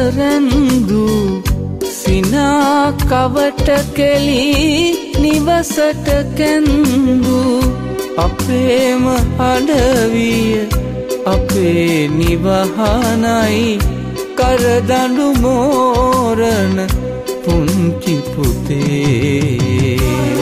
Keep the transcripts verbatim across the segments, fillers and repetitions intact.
රැන්දු සිනා කවට කෙලි නිවසට කැන්දු අපේම අඩවිය අපේ නිවහනයි කරදඬු මෝරන පුංචි පුතේ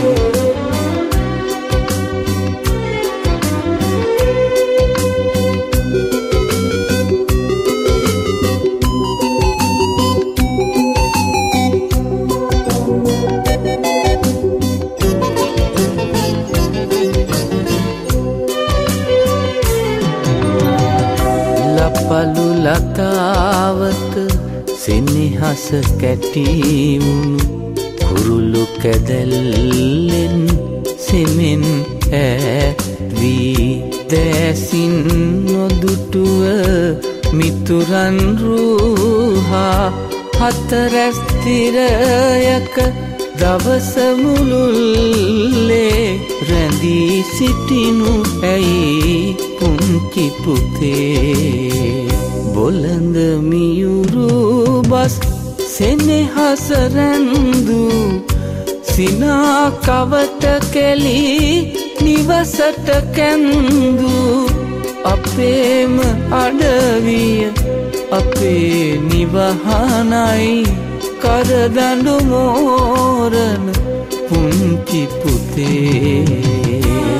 පලු ලතාවක සෙනෙහස කැටිවුණු කුරුළු කැදැල්ලෙන් සෙමෙන් ඈවී දැසින් නොදුටුව මිතුරන් රූහා හතරැස් තිරයක දවස මුළුල්ලේ රැඳී සිටිනු ඇයි පුංචි පුතේ බොළඳ මියුරු බස් සෙනෙහස රැන්දු සිනා කවට කෙලි නිවසට කැන්දු අපේම අඩවිය අපේ නිවහනයි කරදඬු මෝරන පුංචි පුතේ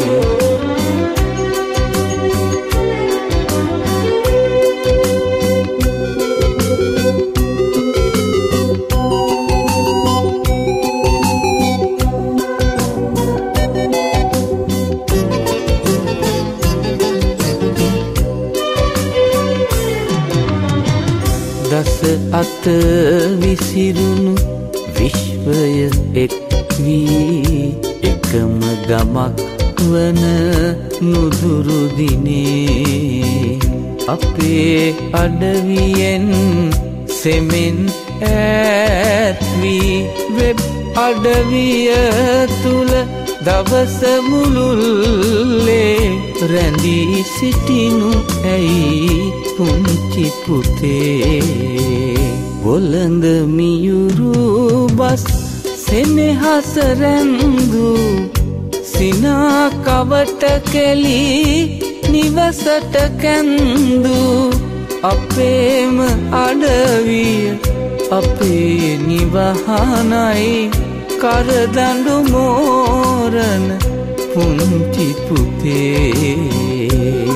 දස අත විසිරුණු විශ්වය එක් වී එකම ගමක් වන නුදුරු දිනේ අපේ අඩවියෙන් සෙමෙන් ඈත් වී වෙබ් අඩවිය තුල දවස මුළුල්ලේ රැඳී සිටිනු ඇයි පුංචි පුතේ බොළඳ මියුරු බස් සෙනෙහස රැන්දු සිනා කවට කෙලි නිවසට කැන්දු අපේම අඩවිය අපේ නිවහනයි කරදඬු මෝරන පුංචි පුතේ